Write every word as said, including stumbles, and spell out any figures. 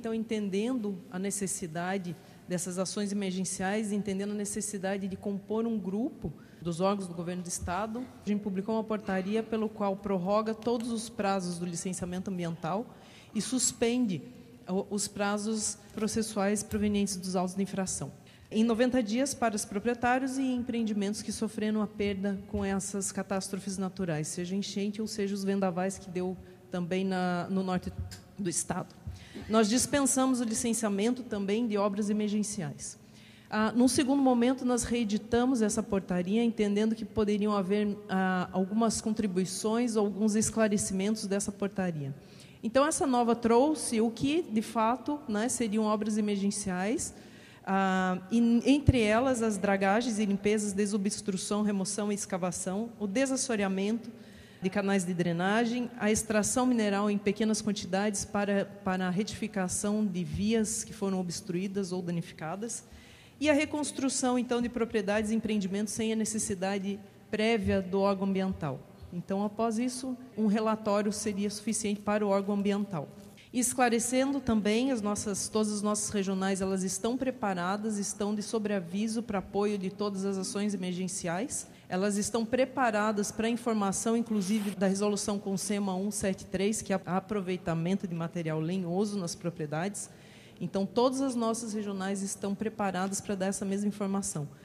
então, entendendo a necessidade dessas ações emergenciais, entendendo a necessidade de compor um grupo dos órgãos do governo do Estado, a gente publicou uma portaria pelo qual prorroga todos os prazos do licenciamento ambiental e suspende os prazos processuais provenientes dos autos de infração em noventa dias para os proprietários e empreendimentos que sofreram a perda com essas catástrofes naturais, seja enchente ou seja os vendavais que deu também na, no norte do Estado. Nós dispensamos o licenciamento também de obras emergenciais. Ah, num segundo momento, nós reeditamos essa portaria, entendendo que poderiam haver ah, algumas contribuições ou alguns esclarecimentos dessa portaria. Então, essa nova trouxe o que, de fato, né, seriam obras emergenciais, ah, e, entre elas, as dragagens e limpezas, desobstrução, remoção e escavação, o desassoreamento de canais de drenagem, a extração mineral em pequenas quantidades para, para a retificação de vias que foram obstruídas ou danificadas, e a reconstrução, então, de propriedades e empreendimentos sem a necessidade prévia do órgão ambiental. Então, após isso, um relatório seria suficiente para o órgão ambiental. E esclarecendo também, as nossas, todas as nossas regionais, elas estão preparadas, estão de sobreaviso para apoio de todas as ações emergenciais. Elas estão preparadas para informação, inclusive, da resolução CONSEMA cento e setenta e três, que é aproveitamento de material lenhoso nas propriedades. Então, todas as nossas regionais estão preparadas para dar essa mesma informação.